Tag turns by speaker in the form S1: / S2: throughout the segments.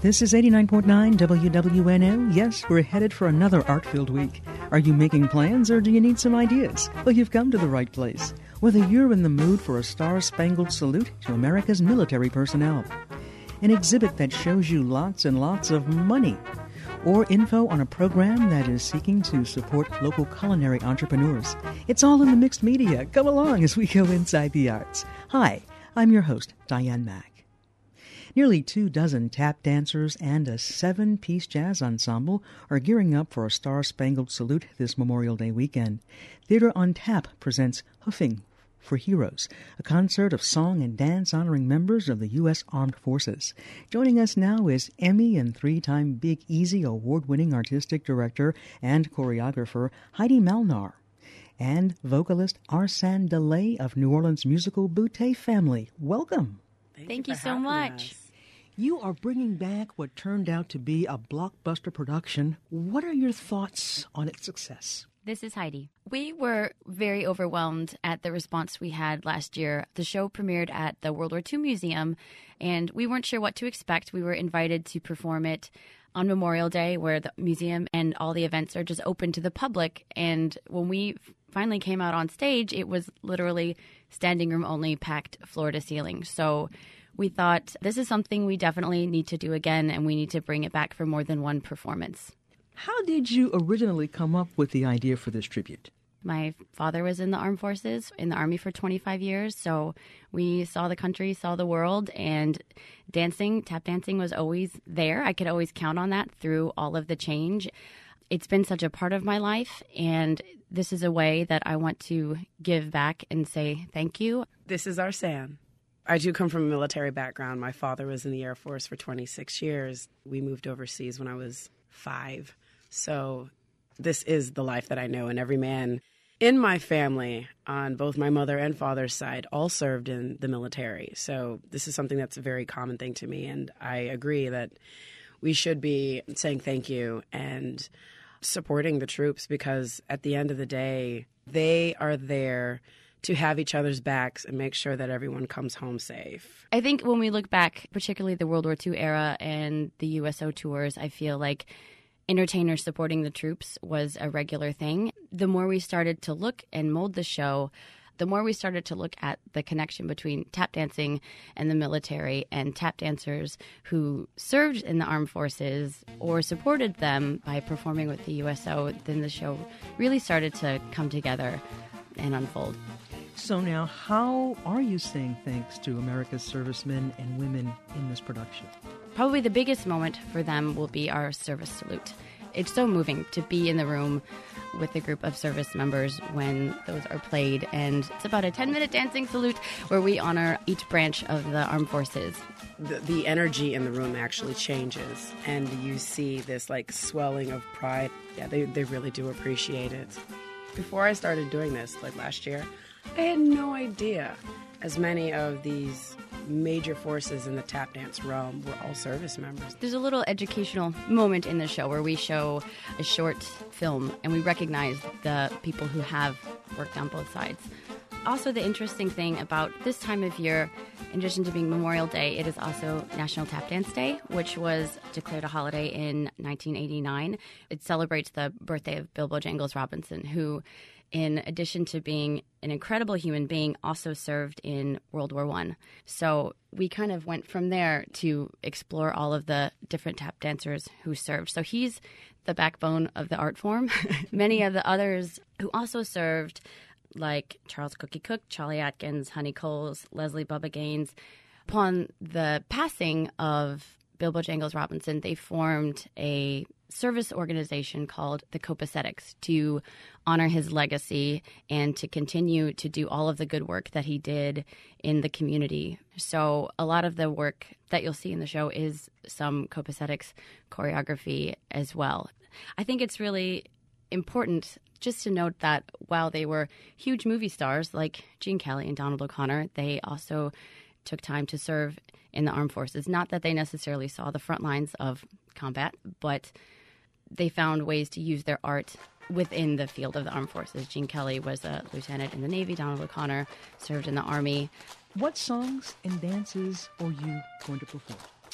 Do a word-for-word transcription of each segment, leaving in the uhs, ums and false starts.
S1: This is eighty-nine point nine W W N O. Yes, we're headed for another art-filled week. Are you making plans or do you need some ideas? Well, you've come to the right place. Whether you're in the mood for a star-spangled salute to America's military personnel, an exhibit that shows you lots and lots of money, or info on a program that is seeking to support local culinary entrepreneurs, it's all in the mixed media. Come along as we go inside the arts. Hi, I'm your host, Diane Mack. Nearly two dozen tap dancers and a seven-piece jazz ensemble are gearing up for a star-spangled salute this Memorial Day weekend. Theater on Tap presents Hoofing for Heroes, a concert of song and dance honoring members of the U S Armed Forces. Joining us now is Emmy and three-time Big Easy award-winning artistic director and choreographer Heidi Malnar, and vocalist Arsène Delay of New Orleans musical Boutte Family. Welcome.
S2: Thank, Thank you, you so much.
S1: Us. You are bringing back what turned out to be a blockbuster production. What are your thoughts on its success?
S2: This is Heidi. We were very overwhelmed at the response we had last year. The show premiered at the World War Two Museum, and we weren't sure what to expect. We were invited to perform it on Memorial Day, where the museum and all the events are just open to the public. And when we finally came out on stage, it was literally standing room only, packed floor to ceiling. So we thought this is something we definitely need to do again, and we need to bring it back for more than one performance.
S1: How did you originally come up with the idea for this tribute?
S2: My father was in the armed forces, in the Army for twenty-five years, so we saw the country, saw the world, and dancing, tap dancing was always there. I could always count on that through all of the change. It's been such a part of my life, and this is a way that I want to give back and say thank you.
S3: This is Arsène. I do come from a military background. My father was in the Air Force for twenty-six years. We moved overseas when I was five. So this is the life that I know, and every man in my family, on both my mother and father's side, all served in the military. So this is something that's a very common thing to me, and I agree that we should be saying thank you and supporting the troops, because at the end of the day, they are there to have each other's backs and make sure that everyone comes home safe.
S2: I think when we look back, particularly the World War Two era and the U S O tours, I feel like entertainers supporting the troops was a regular thing. The more we started to look and mold the show, the more we started to look at the connection between tap dancing and the military, and tap dancers who served in the armed forces or supported them by performing with the U S O, then the show really started to come together and unfold.
S1: So now, how are you saying thanks to America's servicemen and women in this production?
S2: Probably the biggest moment for them will be our service salute. It's so moving to be in the room with a group of service members when those are played. And it's about a ten-minute dancing salute where we honor each branch of the armed forces.
S3: The, the energy in the room actually changes, and you see this like swelling of pride. Yeah, they, they really do appreciate it. Before I started doing this, like last year, I had no idea as many of these major forces in the tap dance realm were all service members.
S2: There's a little educational moment in the show where we show a short film and we recognize the people who have worked on both sides. Also, the interesting thing about this time of year, in addition to being Memorial Day, it is also National Tap Dance Day, which was declared a holiday in nineteen eighty-nine. It celebrates the birthday of Bilbo Jangles Robinson, who, in addition to being an incredible human being, also served in World War One. So we kind of went from there to explore all of the different tap dancers who served. So he's the backbone of the art form. Many of the others who also served, like Charles Cookie Cook, Charlie Atkins, Honey Coles, Leslie Bubba Gaines. Upon the passing of Bilbo Jangles Robinson, they formed a service organization called the Copacetics to honor his legacy and to continue to do all of the good work that he did in the community. So a lot of the work that you'll see in the show is some Copacetics choreography as well. I think it's really important just to note that while they were huge movie stars like Gene Kelly and Donald O'Connor, they also took time to serve in the armed forces. Not that they necessarily saw the front lines of combat, but they found ways to use their art within the field of the armed forces. Gene Kelly was a lieutenant in the Navy. Donald O'Connor served in the Army.
S1: What songs and dances are you going to perform?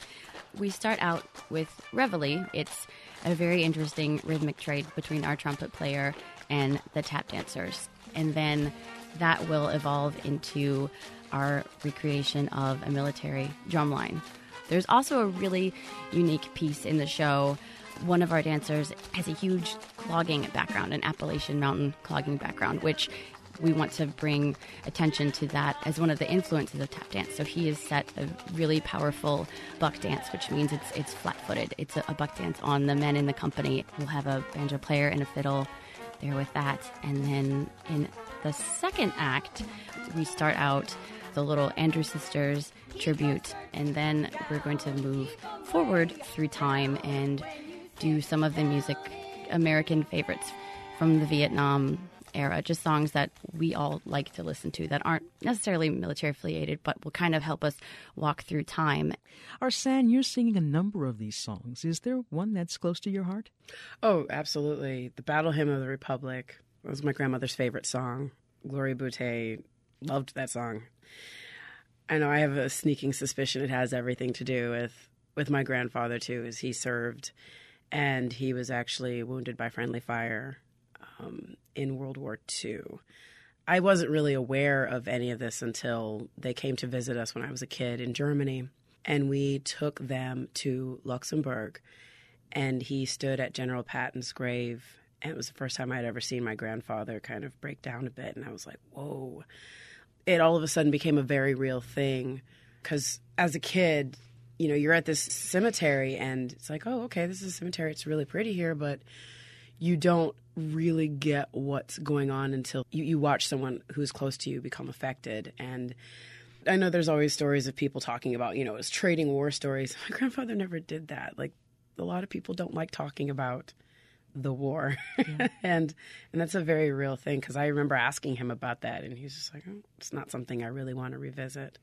S2: we start out with Reveille. It's a very interesting rhythmic trade between our trumpet player and the tap dancers. And then that will evolve into our recreation of a military drumline. There's also a really unique piece in the show. One of our dancers has a huge clogging background, an Appalachian Mountain clogging background, which we want to bring attention to that as one of the influences of tap dance. So he has set a really powerful buck dance, which means it's it's flat-footed. It's a, a buck dance on the men in the company. We'll have a banjo player and a fiddle there with that. And then in the second act, we start out the little Andrew Sisters tribute, and then we're going to move forward through time and do some of the music, American favorites from the Vietnam era, just songs that we all like to listen to that aren't necessarily military affiliated, but will kind of help us walk through time.
S1: Arsan, you're singing a number of these songs. Is there one that's close to your heart?
S3: Oh, absolutely. The Battle Hymn of the Republic was my grandmother's favorite song. Gloria Boutte loved that song. I know I have a sneaking suspicion it has everything to do with, with my grandfather, too, as he served, and he was actually wounded by friendly fire um, in World War Two. I wasn't really aware of any of this until they came to visit us when I was a kid in Germany, and we took them to Luxembourg, and he stood at General Patton's grave, and it was the first time I'd ever seen my grandfather kind of break down a bit, and I was like, whoa. It all of a sudden became a very real thing, because as a kid, you know, you're at this cemetery, and it's like, oh, okay, this is a cemetery. It's really pretty here, but you don't really get what's going on until you, you watch someone who's close to you become affected. And I know there's always stories of people talking about, you know, it's trading war stories. My grandfather never did that. Like, a lot of people don't like talking about the war. Yeah. and and that's a very real thing, because I remember asking him about that, and he's just like, oh, it's not something I really want to revisit.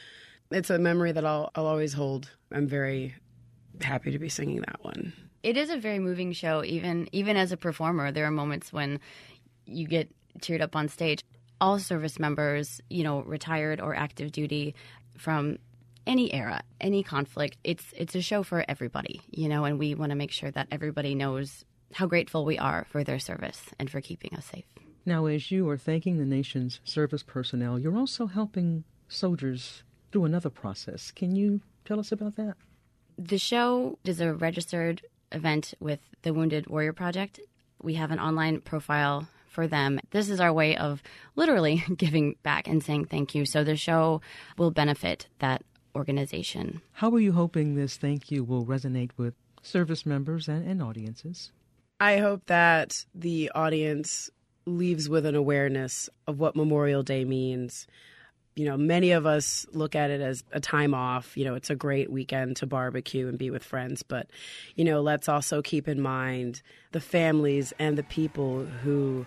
S3: It's a memory that I'll, I'll always hold. I'm very happy to be singing that one.
S2: It is a very moving show. Even even as a performer, there are moments when you get teared up on stage. All service members, you know, retired or active duty from any era, any conflict, it's it's a show for everybody, you know, and we want to make sure that everybody knows how grateful we are for their service and for keeping us safe.
S1: Now, as you are thanking the nation's service personnel, you're also helping soldiers through another process. Can you tell us about that?
S2: The show is a registered event with the Wounded Warrior Project. We have an online profile for them. This is our way of literally giving back and saying thank you. So the show will benefit that organization.
S1: How are you hoping this thank you will resonate with service members and, and audiences?
S3: I hope that the audience leaves with an awareness of what Memorial Day means. You know, many of us look at it as a time off. You know, it's a great weekend to barbecue and be with friends. But, you know, let's also keep in mind the families and the people who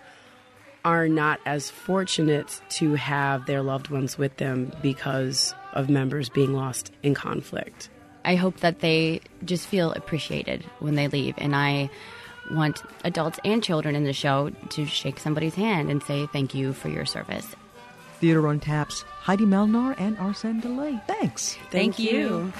S3: are not as fortunate to have their loved ones with them because of members being lost in conflict.
S2: I hope that they just feel appreciated when they leave. And I want adults and children in the show to shake somebody's hand and say thank you for your service.
S1: Theater on Tap's Heidi Melnar and Arsan DeLay. Thanks.
S2: Thank, thank you. you.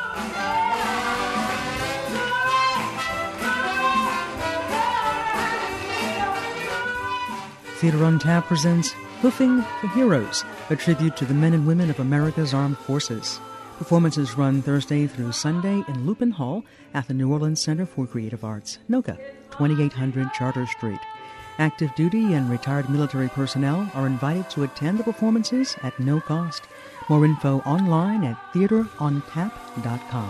S1: Theater on Tap presents Hoofing the Heroes, a tribute to the men and women of America's armed forces. Performances run Thursday through Sunday in Lupin Hall at the New Orleans Center for Creative Arts, NOCA, twenty-eight hundred Charter Street. Active duty and retired military personnel are invited to attend the performances at no cost. More info online at theater on tap dot com.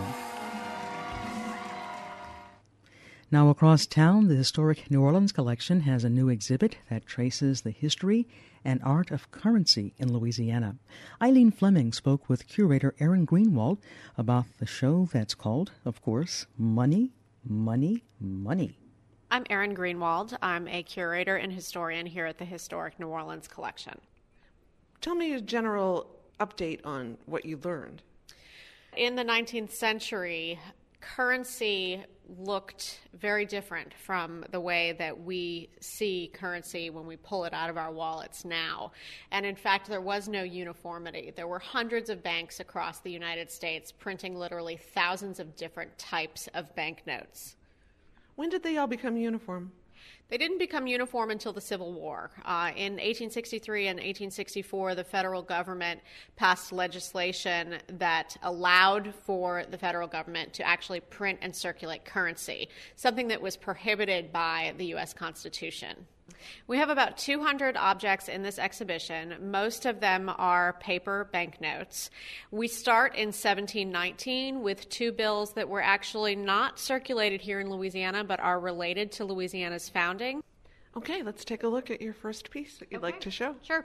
S1: Now across town, the Historic New Orleans Collection has a new exhibit that traces the history and art of currency in Louisiana. Eileen Fleming spoke with curator Erin Greenwald about the show that's called, of course, Money, Money, Money.
S4: I'm Erin Greenwald. I'm a curator and historian here at the Historic New Orleans Collection.
S5: Tell me a general update on what you learned.
S4: In the nineteenth century, currency looked very different from the way that we see currency when we pull it out of our wallets now. And in fact, there was no uniformity. There were hundreds of banks across the United States printing literally thousands of different types of banknotes.
S5: When did they all become uniform?
S4: They didn't become uniform until the Civil War. Uh, in eighteen sixty-three and eighteen sixty-four, the federal government passed legislation that allowed for the federal government to actually print and circulate currency, something that was prohibited by the U S Constitution. We have about two hundred objects in this exhibition. Most of them are paper banknotes. We start in seventeen nineteen with two bills that were actually not circulated here in Louisiana, but are related to Louisiana's founding.
S5: Okay, let's take a look at your first piece that you'd
S4: Okay.
S5: like to show.
S4: Sure.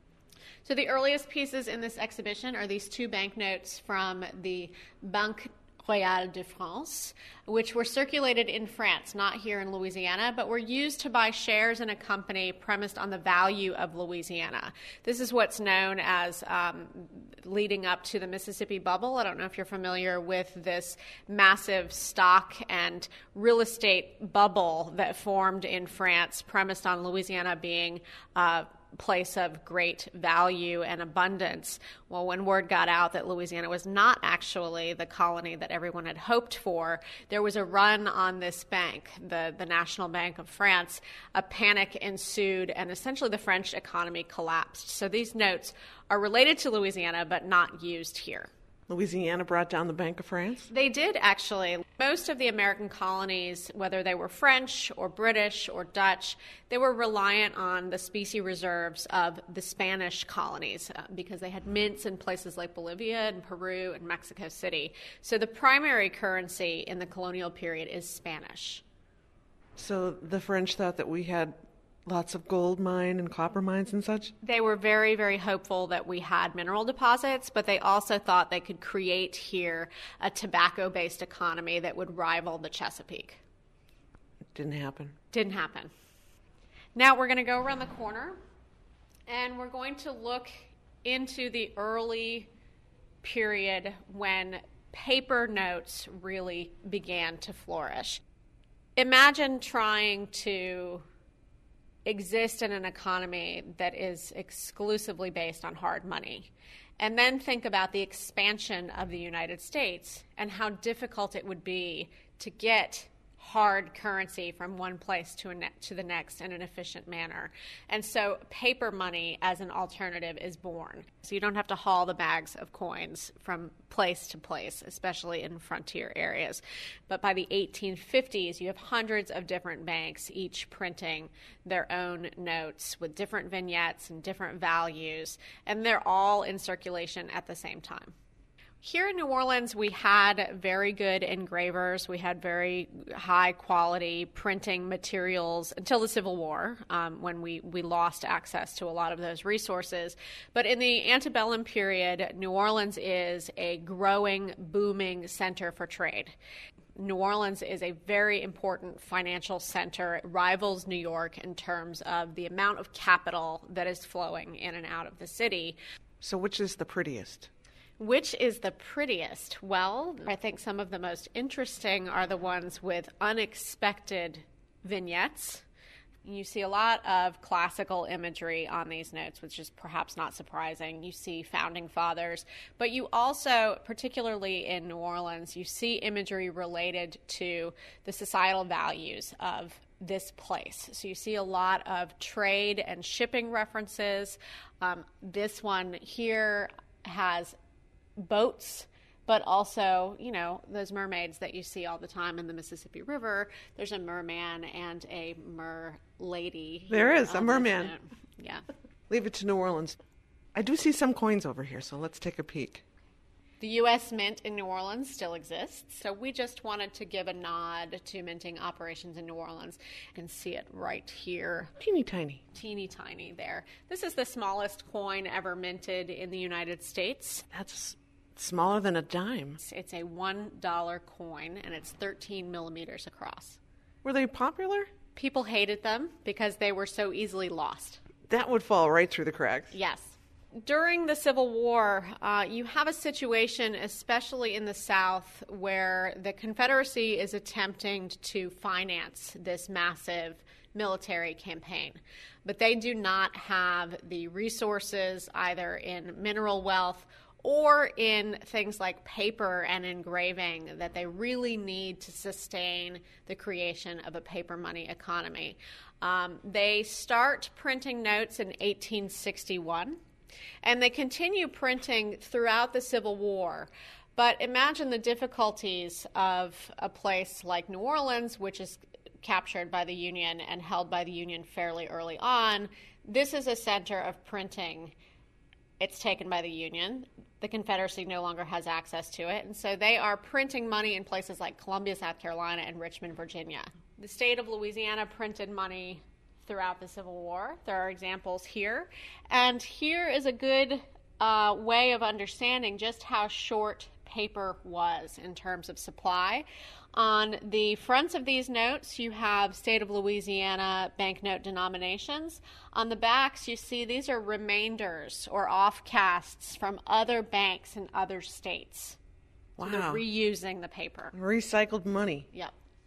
S4: So the earliest pieces in this exhibition are these two banknotes from the Banque Royale de France, which were circulated in France, not here in Louisiana, but were used to buy shares in a company premised on the value of Louisiana. This is what's known as um, leading up to the Mississippi Bubble. I don't know if you're familiar with this massive stock and real estate bubble that formed in France, premised on Louisiana being uh, place of great value and abundance. Well, when word got out that Louisiana was not actually the colony that everyone had hoped for, there was a run on this bank, the, the National Bank of France. A panic ensued, and essentially the French economy collapsed. So these notes are related to Louisiana, but not used here.
S5: Louisiana brought down the Bank of France?
S4: They did, actually. Most of the American colonies, whether they were French or British or Dutch, they were reliant on the specie reserves of the Spanish colonies uh, because they had mints in places like Bolivia and Peru and Mexico City. So the primary currency in the colonial period is Spanish.
S5: So the French thought that we had lots of gold mine and copper mines and such?
S4: They were very, very hopeful that we had mineral deposits, but they also thought they could create here a tobacco-based economy that would rival the Chesapeake.
S5: It didn't happen.
S4: Didn't happen. Now we're going to go around the corner, and we're going to look into the early period when paper notes really began to flourish. Imagine trying to exist in an economy that is exclusively based on hard money. And then think about the expansion of the United States and how difficult it would be to get hard currency from one place to a ne- to the next in an efficient manner. And so paper money as an alternative is born. So you don't have to haul the bags of coins from place to place, especially in frontier areas. But by the eighteen fifties, you have hundreds of different banks, each printing their own notes with different vignettes and different values, and they're all in circulation at the same time. Here in New Orleans, we had very good engravers. We had very high quality printing materials until the Civil War, um, when we, we lost access to a lot of those resources. But in the antebellum period, New Orleans is a growing, booming center for trade. New Orleans is a very important financial center. It rivals New York in terms of the amount of capital that is flowing in and out of the city.
S5: So which is the prettiest?
S4: Which is the prettiest? Well, I think some of the most interesting are the ones with unexpected vignettes. You see a lot of classical imagery on these notes, which is perhaps not surprising. You see founding fathers, but you also, particularly in New Orleans, you see imagery related to the societal values of this place. So you see a lot of trade and shipping references. Um, this one here has boats, but also, you know, those mermaids that you see all the time in the Mississippi River. There's a merman and a mer lady.
S5: There is, a merman.
S4: Yeah.
S5: Leave it to New Orleans. I do see some coins over here, so let's take a peek.
S4: The U S Mint in New Orleans still exists, so we just wanted to give a nod to minting operations in New Orleans. You can see it right here.
S5: Teeny tiny.
S4: Teeny tiny there. This is the smallest coin ever minted in the United States.
S5: That's smaller than a dime.
S4: It's a one dollar coin, and it's thirteen millimeters across.
S5: Were they popular?
S4: People hated them because they were so easily lost.
S5: That would fall right through the cracks.
S4: Yes. during the Civil War, uh, you have a situation, especially in the South, where the Confederacy is attempting to finance this massive military campaign. But they do not have the resources either in mineral wealth or in things like paper and engraving that they really need to sustain the creation of a paper money economy. Um, they start printing notes in eighteen sixty-one, and they continue printing throughout the Civil War. But imagine the difficulties of a place like New Orleans, which is captured by the Union and held by the Union fairly early on. This is a center of printing. It's taken by the Union. The Confederacy no longer has access to it, and so they are printing money in places like Columbia, South Carolina, and Richmond, Virginia. The state of Louisiana printed money throughout the Civil War. There are examples here, and here is a good uh, way of understanding just how short paper was in terms of supply. On the fronts of these notes, you have state of Louisiana banknote denominations. On the backs, you see these are remainders or offcasts from other banks in other states.
S5: Wow.
S4: So they're reusing the paper.
S5: Recycled money.
S4: Yep.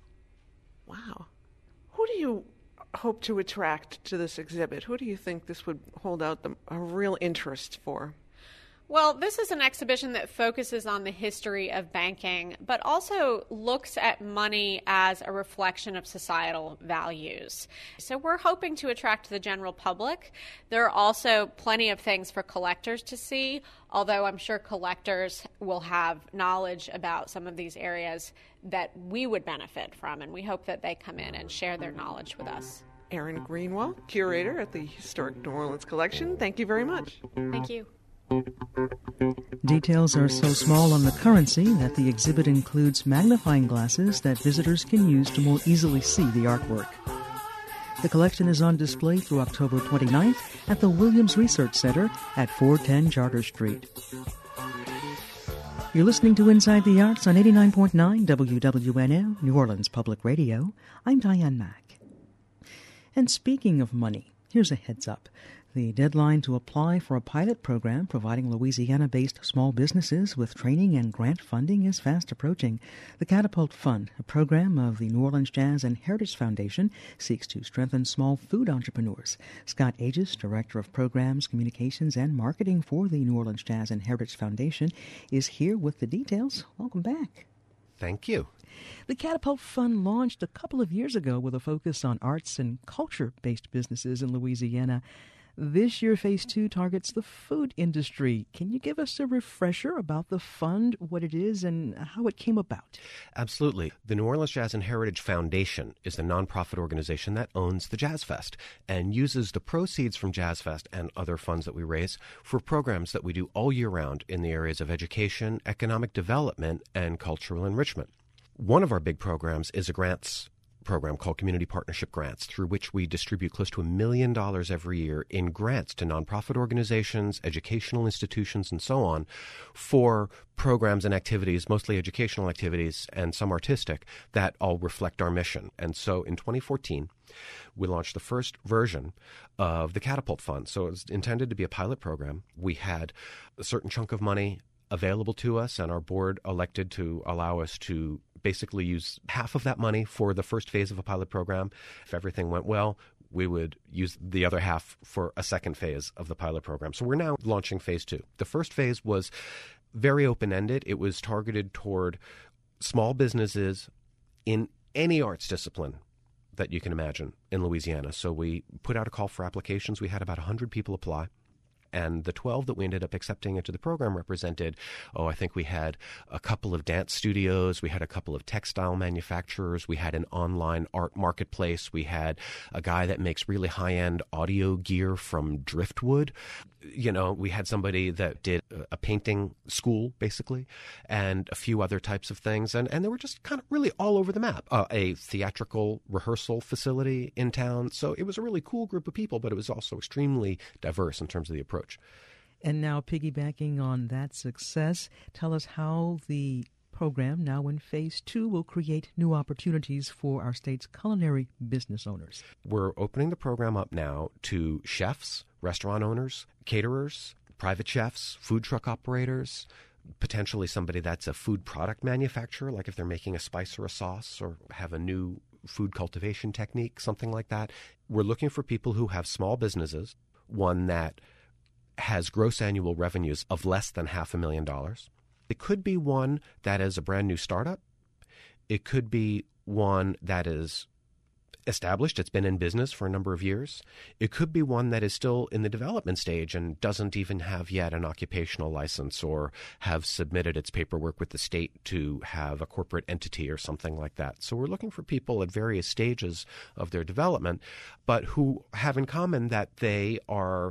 S5: Wow. Who do you hope to attract to this exhibit? Who do you think this would hold out the, a real interest for?
S4: Well, this is an exhibition that focuses on the history of banking, but also looks at money as a reflection of societal values. So we're hoping to attract the general public. There are also plenty of things for collectors to see, although I'm sure collectors will have knowledge about some of these areas that we would benefit from, and we hope that they come in and share their knowledge with us.
S5: Erin Greenwald, curator at the Historic New Orleans Collection, thank you very much.
S4: Thank you.
S1: Details are so small on the currency that the exhibit includes magnifying glasses that visitors can use to more easily see the artwork. The collection is on display through October twenty-ninth at the Williams Research Center at four ten Charter Street. You're listening to Inside the Arts on eighty-nine point nine W W N O, New Orleans Public Radio. I'm Diane Mack. And speaking of money, here's a heads up. The deadline to apply for a pilot program providing Louisiana-based small businesses with training and grant funding is fast approaching. The Catapult Fund, a program of the New Orleans Jazz and Heritage Foundation, seeks to strengthen small food entrepreneurs. Scott Aegis, Director of Programs, Communications, and Marketing for the New Orleans Jazz and Heritage Foundation, is here with the details. Welcome back.
S6: Thank you.
S1: The Catapult Fund launched a couple of years ago with a focus on arts and culture-based businesses in Louisiana. This year, Phase two targets the food industry. Can you give us a refresher about the fund, what it is, and how it came about?
S6: Absolutely. The New Orleans Jazz and Heritage Foundation is the nonprofit organization that owns the Jazz Fest and uses the proceeds from Jazz Fest and other funds that we raise for programs that we do all year round in the areas of education, economic development, and cultural enrichment. One of our big programs is a grants program called Community Partnership Grants, through which we distribute close to a million dollars every year in grants to nonprofit organizations, educational institutions, and so on for programs and activities, mostly educational activities and some artistic, that all reflect our mission. And so in twenty fourteen, we launched the first version of the Catapult Fund. So it was intended to be a pilot program. We had a certain chunk of money available to us, and our board elected to allow us to basically use half of that money for the first phase of a pilot program. If everything went well, we would use the other half for a second phase of the pilot program. So we're now launching phase two. The first phase was very open-ended. It was targeted toward small businesses in any arts discipline that you can imagine in Louisiana. So we put out a call for applications. We had about one hundred people apply. And the twelve that we ended up accepting into the program represented, oh, I think we had a couple of dance studios, we had a couple of textile manufacturers, we had an online art marketplace, we had a guy that makes really high-end audio gear from driftwood. You know, we had somebody that did a painting school, basically, and a few other types of things. And, and they were just kind of really all over the map. Uh, a theatrical rehearsal facility in town. So it was a really cool group of people, but it was also extremely diverse in terms of the approach.
S1: And now, piggybacking on that success, tell us how the program, now in phase two, will create new opportunities for our state's culinary business owners.
S6: We're opening the program up now to chefs, restaurant owners, caterers, private chefs, food truck operators, potentially somebody that's a food product manufacturer, like if they're making a spice or a sauce or have a new food cultivation technique, something like that. We're looking for people who have small businesses, one that has gross annual revenues of less than half a million dollars. It could be one that is a brand new startup. It could be one that is established, it's been in business for a number of years. It could be one that is still in the development stage and doesn't even have yet an occupational license or have submitted its paperwork with the state to have a corporate entity or something like that. So we're looking for people at various stages of their development, but who have in common that they are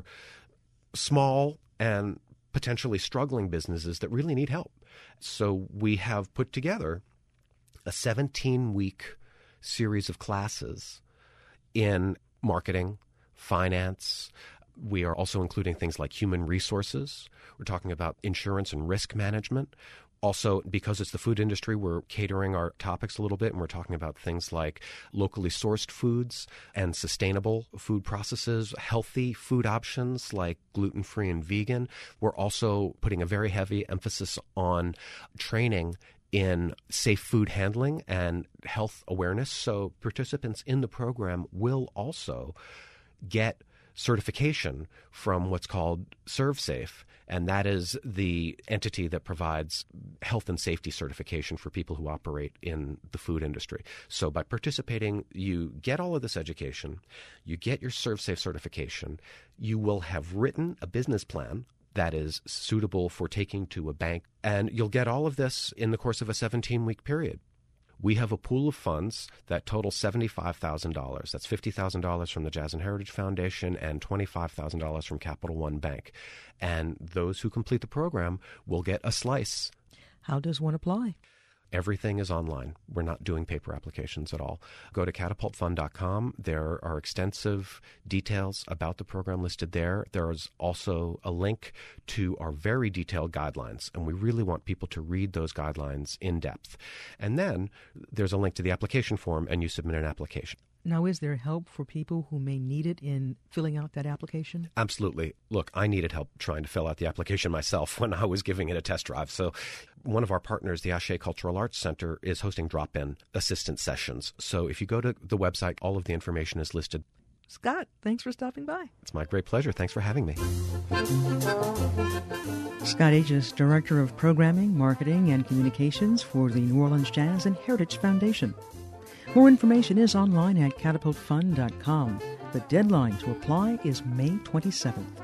S6: small and potentially struggling businesses that really need help. So we have put together a seventeen-week series of classes in marketing, finance. We are also including things like human resources. We're talking about insurance and risk management. Also, because it's the food industry, we're catering our topics a little bit, and we're talking about things like locally sourced foods and sustainable food processes, healthy food options like gluten-free and vegan. We're also putting a very heavy emphasis on training in safe food handling and health awareness. So participants in the program will also get certification from what's called ServSafe, and that is the entity that provides health and safety certification for people who operate in the food industry. So by participating, you get all of this education, you get your ServSafe certification, you will have written a business plan that is suitable for taking to a bank. And you'll get all of this in the course of a seventeen-week period. We have a pool of funds that total seventy-five thousand dollars. That's fifty thousand dollars from the Jazz and Heritage Foundation and twenty-five thousand dollars from Capital One Bank. And those who complete the program will get a slice.
S1: How does one apply?
S6: Everything is online. We're not doing paper applications at all. Go to catapult fund dot com. There are extensive details about the program listed there. There is also a link to our very detailed guidelines, and we really want people to read those guidelines in depth. And then there's a link to the application form, and you submit an application.
S1: Now, is there help for people who may need it in filling out that application?
S6: Absolutely. Look, I needed help trying to fill out the application myself when I was giving it a test drive. So one of our partners, the Ashe Cultural Arts Center, is hosting drop-in assistance sessions. So if you go to the website, all of the information is listed.
S1: Scott, thanks for stopping by.
S6: It's my great pleasure. Thanks for having me.
S1: Scott Aegis, Director of Programming, Marketing, and Communications for the New Orleans Jazz and Heritage Foundation. More information is online at catapult fund dot com. The deadline to apply is May twenty-seventh.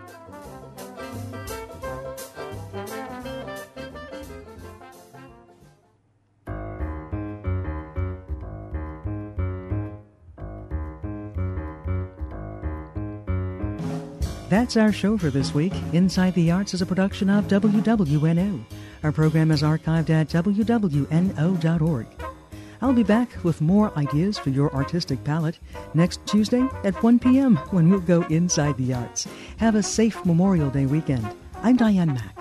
S1: That's our show for this week. Inside the Arts is a production of W W N O. Our program is archived at w w n o dot org. I'll be back with more ideas for your artistic palette next Tuesday at one p.m. when we'll go inside the arts. Have a safe Memorial Day weekend. I'm Diane Mack.